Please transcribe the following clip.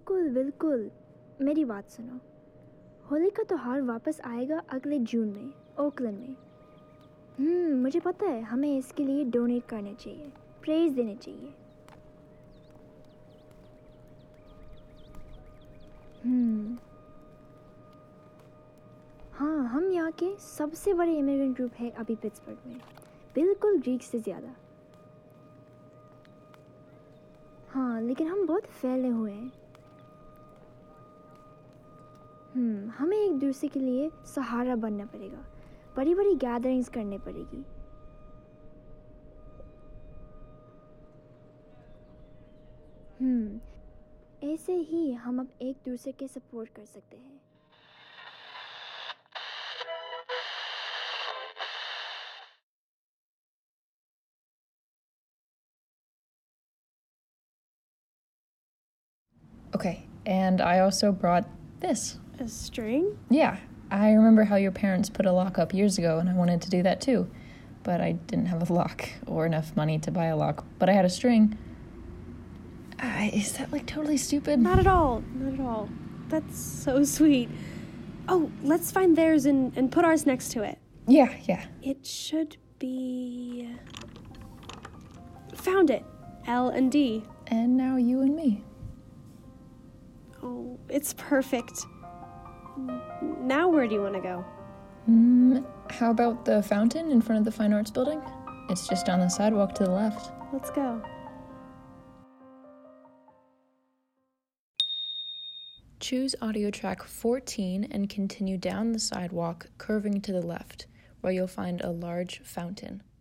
बिल्कुल बिल्कुल। मेरी बात सुनो, होली का त्योहार वापस आएगा अगले जून में ओकलैंड में। मुझे पता है, हमें इसके लिए डोनेट करना चाहिए, प्रेज देने चाहिए। हाँ, हम यहाँ के सबसे बड़े इमिग्रेंट ग्रुप है अभी पिट्सबर्ग में, बिल्कुल ग्रीक से ज़्यादा। हाँ, लेकिन हम बहुत फैले हुए हैं। हमें एक दूसरे के लिए सहारा बनना पड़ेगा, बड़ी बड़ी गैदरिंग्स करनी पड़ेगी। ऐसे ही हम अब एक दूसरे के सपोर्ट कर सकते हैं। Okay, and I also brought this. A string? Yeah, I remember how your parents put a lock up years ago, and I wanted to do that too. But I didn't have a lock or enough money to buy a lock. But I had a string. Is that like totally stupid? Not at all. Not at all. That's so sweet. Oh, let's find theirs and put ours next to it. Yeah. It should be... Found it. L and D. And now you and me. Oh, it's perfect. Now where do you want to go? How about the fountain in front of the Fine Arts Building? It's just on the sidewalk to the left. Let's go. Choose audio track 14 and continue down the sidewalk, curving to the left, where you'll find a large fountain.